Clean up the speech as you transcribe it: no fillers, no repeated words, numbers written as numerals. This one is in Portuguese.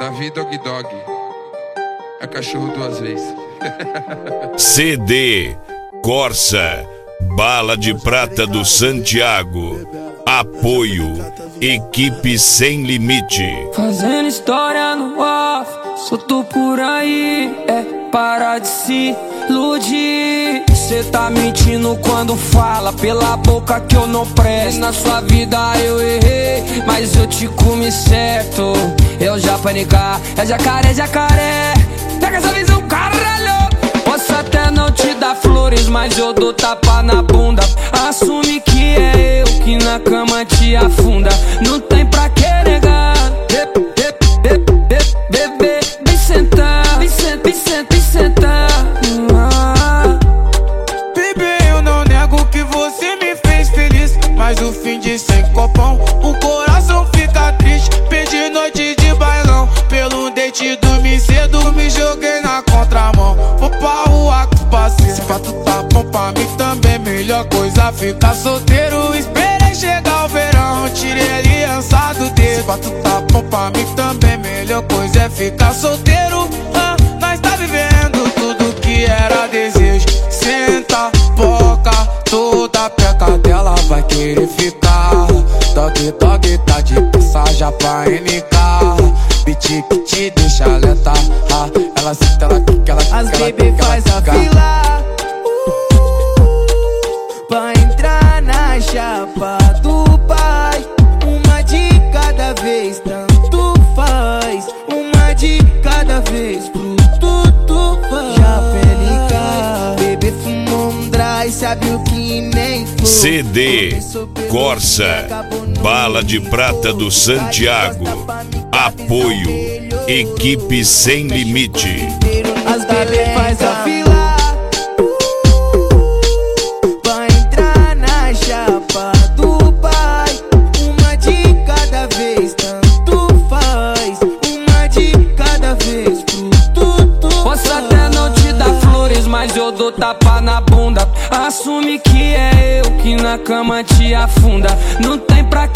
Davi Dog Dog. É cachorro duas vezes. CD Corsa, Bala de Prata do Santiago. Apoio Equipe Sem Limite. Fazendo história no off, solto por aí, para de se iludir. Cê tá mentindo quando fala pela boca que eu não presto. Na sua vida eu errei, mas eu te comi certo. Eu já panicar, é jacaré, jacaré. Pega essa visão, caralho. Posso até não te dar flores, mas eu dou tapa na bunda. Assume que é eu que na cama te afunda. Não tem pra que negar. Bebê, vem sentar, vem sentar. Bebê, eu não nego que você me fez feliz, mas o fim de sem copão, o coração fica triste. Perdi noite de bailão, pelo date dormi cedo, me joguei na contramão. Vou pra rua com parceiro, se pra tu tá bom pra mim também, melhor coisa ficar solteiro. Esperei chegar o verão, tirei a aliança do dedo. Se pra tu tá bom pra mim também, melhor coisa é ficar solteiro. Nós tá vivendo tudo que era desejo. Senta, boca, toda peca dela vai querer ficar. Dog, dog, tá de passagem pra NK. Beat que te deixa lenta. Ela senta, ela quica, ela quica. As bebê faz a fila pra entrar na chapa do pai. Uma de cada vez, tanto faz. Uma de cada vez, pro tudo faz. Já pelica, bebê fumou um dry, sabe o que nem foi. CD Corsa, Bala de Prata do Santiago. Apoio Equipe Sem Limite. As bebê faz a fila pra entrar na chapa do pai. Uma de cada vez, tanto faz. Uma de cada vez, pro tudo. Posso até não te dar flores, mas eu dou tapa na bunda. Assume que é eu que na cama te afunda. Não tem pra